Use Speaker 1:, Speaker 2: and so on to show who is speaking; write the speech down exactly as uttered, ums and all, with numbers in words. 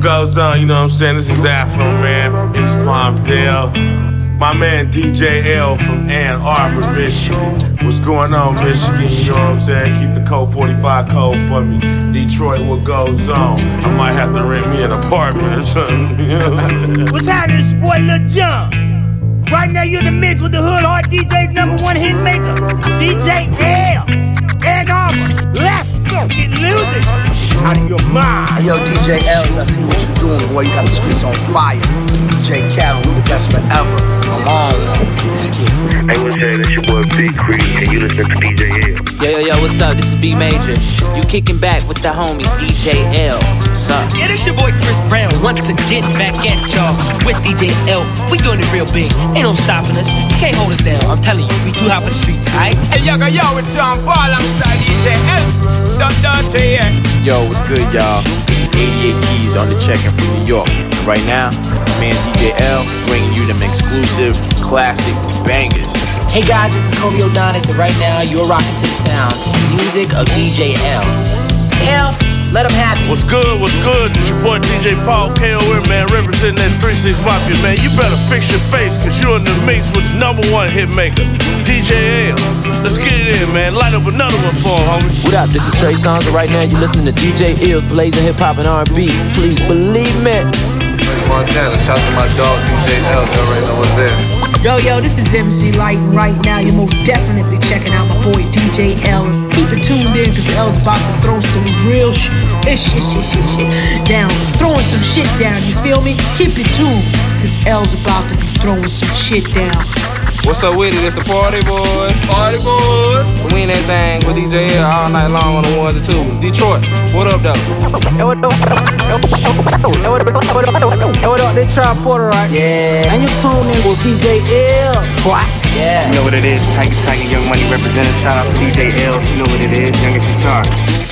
Speaker 1: goes on, you know what I'm saying? This is Afro Man from East Palmdale. My man D J L from Ann Arbor, Michigan. What's going on, Michigan? You know what I'm saying? Keep the code forty-five code for me. Detroit, what goes on? I might have to rent me an apartment or something.
Speaker 2: What's happening, this boy Lil Jon? Right now you're in the mix with the hood hard D J's number one hit maker, D J L. Ann Arbor, let's go get music out of your mind.
Speaker 3: Hey, yo, D J L, I see what you doing, boy. You got the streets on fire. It's D J Carol, we the best forever. I'm on one. Let's get it.
Speaker 4: Hey, what's that? It's your boy Big Creed, and you listen to D J L.
Speaker 5: Yo, yo, yo, what's up? This is B Major. You kicking back with the homie D J L. What's up?
Speaker 6: Yeah, this your boy Chris Brown once again back at y'all with D J L. We doing it real big. Ain't no stopping us. You can't hold us down. I'm telling you, we too hot for the streets, alright?
Speaker 7: Hey, yo, yo, it's Sean Paul alongside D J L. Dun, dun, yeah.
Speaker 8: Yo, what's good, y'all? This is eighty-eight Keys on the check-in from New York. Right now, man D J L bringing you them exclusive, classic bangers.
Speaker 5: Hey guys, this is Kobe O'Donis, and right now you're rocking to the sounds and music of D J L. L, let him have it.
Speaker 1: What's good, what's good? It's your boy D J Paul, K O M, man, representing that three six Mafia, man. You better fix your face, cause you're in the mix with the number one hit maker, D J L. Let's get it in, man. Light up another one for him, homie.
Speaker 9: What up? This is Trey Songz, and right now you're listening to D J Ill's blazing hip-hop and R and B. Please believe me.
Speaker 4: Montana, shout to my dog D J L, you already know what's there.
Speaker 10: Yo, yo, this is M C Light, and right now you're most definitely checking out my boy D J L. Keep it tuned in, cause L's about to throw some real sh- shit, shit, shit, shit, shit down. Throwing some shit down, you feel me? Keep it tuned, cause L's about to be throwing some shit down.
Speaker 7: What's up with it? It's the Party Boys. Party Boys. We in that thing with D J L all night long on the ones and twos. Detroit, what up, though?
Speaker 3: Hey, what up? Hey, what up? They try Porter, right? Yeah. And you tune in with D J L. What? Yeah.
Speaker 11: You know what it is. Tiger Tiger, Young Money representative. Shout out to D J L. You know what it is. Youngest in charge.